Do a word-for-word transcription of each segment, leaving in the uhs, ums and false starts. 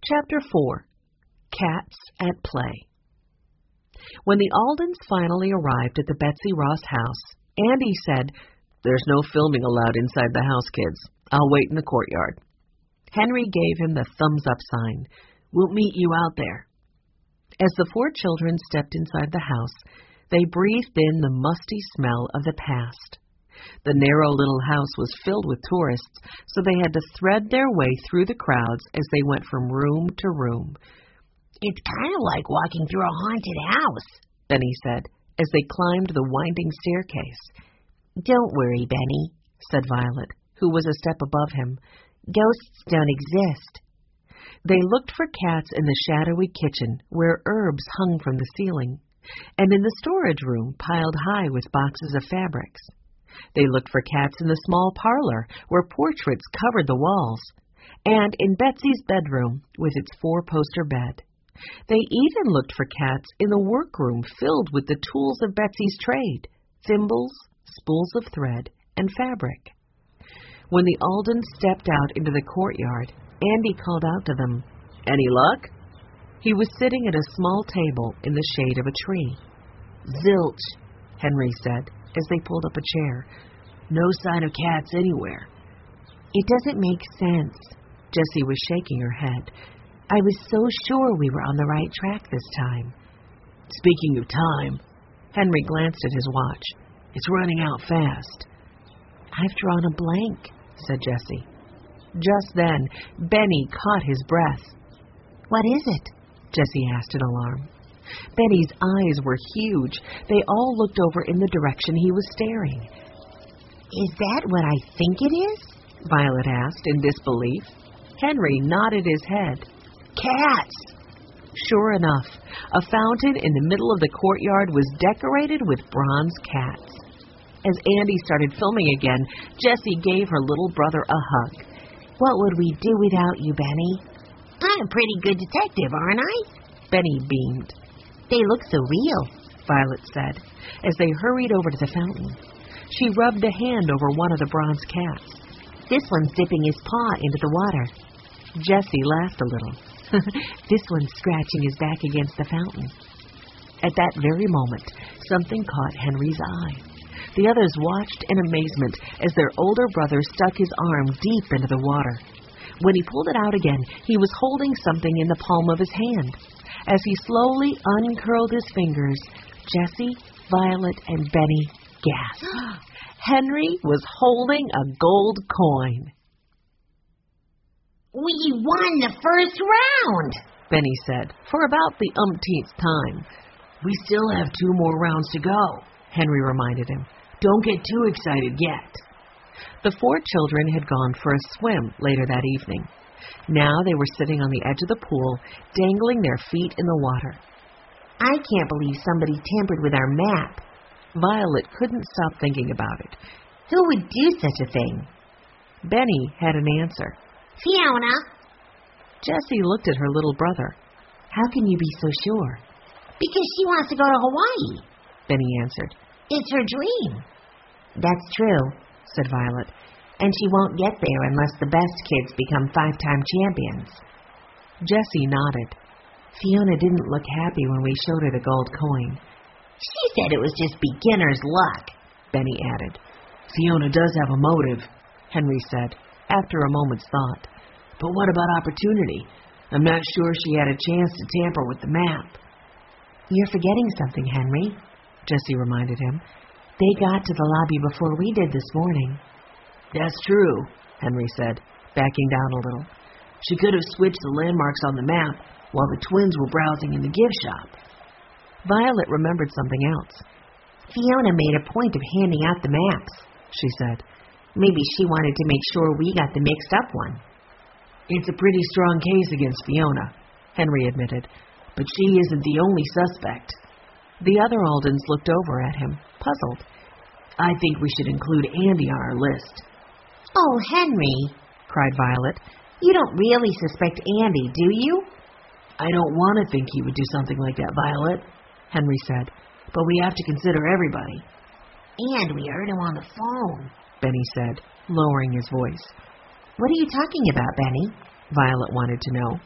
Chapter four. Cats at Play. When the Aldens finally arrived at the Betsy Ross house, Andy said, "There's no filming allowed inside the house, kids. I'll wait in the courtyard." Henry gave him the thumbs-up sign. "We'll meet you out there." As the four children stepped inside the house, they breathed in the musty smell of the past. The narrow little house was filled with tourists, so they had to thread their way through the crowds as they went from room to room. "It's kind of like walking through a haunted house," Benny said, as they climbed the winding staircase. "Don't worry, Benny," said Violet, who was a step above him. "Ghosts don't exist." They looked for cats in the shadowy kitchen, where herbs hung from the ceiling, and in the storage room piled high with boxes of fabrics. They looked for cats in the small parlor, where portraits covered the walls, and in Betsy's bedroom, with its four-poster bed. They even looked for cats in the workroom filled with the tools of Betsy's trade, thimbles, spools of thread, and fabric. When the Aldens stepped out into the courtyard, Andy called out to them, "Any luck?" He was sitting at a small table in the shade of a tree. "Zilch," Henry said, as they pulled up a chair. "No sign of cats anywhere." "It doesn't make sense." Jessie was shaking her head. "I was so sure we were on the right track this time." "Speaking of time," Henry glanced at his watch. "It's running out fast." "I've drawn a blank," said Jessie. Just then, Benny caught his breath. "What is it?" Jessie asked in alarm. Benny's eyes were huge. They all looked over in the direction he was staring. "Is that what I think it is?" Violet asked in disbelief. Henry nodded his head. "Cats!" Sure enough, a fountain in the middle of the courtyard was decorated with bronze cats. As Andy started filming again, Jessie gave her little brother a hug. "What would we do without you, Benny?" "I'm a pretty good detective, aren't I?" Benny beamed. "They look so real," Violet said, as they hurried over to the fountain. She rubbed a hand over one of the bronze cats. "This one's dipping his paw into the water." Jessie laughed a little. "This one's scratching his back against the fountain." At that very moment, something caught Henry's eye. The others watched in amazement as their older brother stuck his arm deep into the water. When he pulled it out again, he was holding something in the palm of his hand. As he slowly uncurled his fingers, Jessie, Violet, and Benny gasped. Henry was holding a gold coin. "We won the first round," Benny said, for about the umpteenth time. "We still have two more rounds to go," Henry reminded him. "Don't get too excited yet." The four children had gone for a swim later that evening. Now they were sitting on the edge of the pool, dangling their feet in the water. "I can't believe somebody tampered with our map." Violet couldn't stop thinking about it. "Who would do such a thing?" Benny had an answer. "Fiona." Jessie looked at her little brother. "How can you be so sure?" "Because she wants to go to Hawaii." Benny answered. "It's her dream." "That's true," said Violet. "And she won't get there unless the best kids become five-time champions." Jessie nodded. "Fiona didn't look happy when we showed her the gold coin." "She said it was just beginner's luck," Benny added. "Fiona does have a motive," Henry said, after a moment's thought. "But what about opportunity? I'm not sure she had a chance to tamper with the map." "You're forgetting something, Henry," Jessie reminded him. "They got to the lobby before we did this morning." "That's true," Henry said, backing down a little. "She could have switched the landmarks on the map while the twins were browsing in the gift shop." Violet remembered something else. "Fiona made a point of handing out the maps," she said. "Maybe she wanted to make sure we got the mixed-up one." "It's a pretty strong case against Fiona," Henry admitted, "but she isn't the only suspect." The other Aldens looked over at him, puzzled. "I think we should include Andy on our list." "Oh, Henry," cried Violet, "you don't really suspect Andy, do you?" "I don't want to think he would do something like that, Violet," Henry said, "but we have to consider everybody." "And we heard him on the phone," Benny said, lowering his voice. "What are you talking about, Benny?" Violet wanted to know.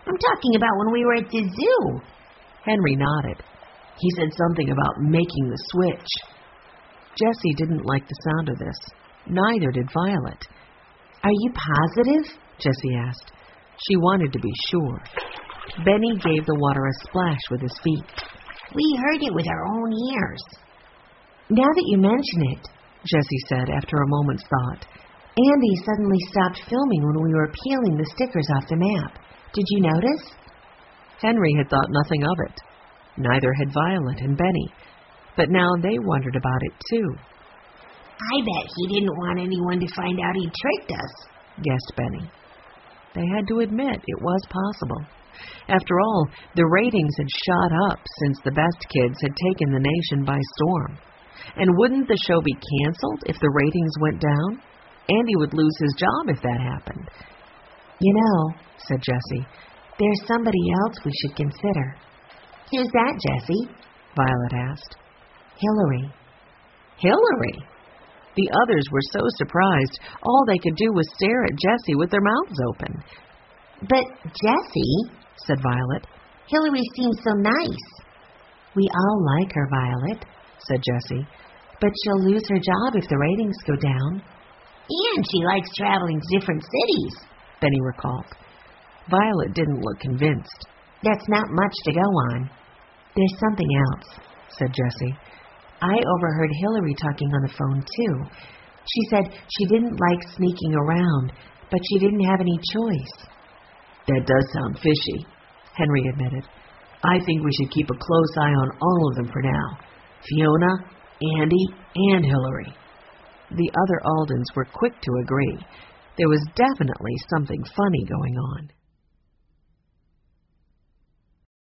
I'm talking about when we were at the zoo. Henry nodded. He said something about making the switch. Jessie didn't like the sound of this. Neither did Violet. Are you positive? Jessie asked. She wanted to be sure. Benny gave the water a splash with his feet. We heard it with our own ears. Now that you mention it, Jessie said after a moment's thought, Andy suddenly stopped filming when we were peeling the stickers off the map. Did you notice? Henry had thought nothing of it. Neither had Violet and Benny. But now they wondered about it, too. I bet he didn't want anyone to find out he tricked us, guessed Benny. They had to admit it was possible. After all, the ratings had shot up since the Best Kids had taken the nation by storm. And wouldn't the show be canceled if the ratings went down? Andy would lose his job if that happened. You know, said Jessie, there's somebody else we should consider. Who's that, Jessie? Violet asked. Hillary. Hillary? The others were so surprised, all they could do was stare at Jessie with their mouths open. But Jessie, said Violet, Hillary seems so nice. We all like her, Violet, said Jessie. But she'll lose her job if the ratings go down. And she likes traveling to different cities, Benny recalled. Violet didn't look convinced. That's not much to go on. There's something else, said Jessie. I overheard Hillary talking on the phone, too. She said she didn't like sneaking around, but she didn't have any choice. That does sound fishy, Henry admitted. I think we should keep a close eye on all of them for now. Fiona, Andy, and Hillary. The other Aldens were quick to agree. There was definitely something funny going on.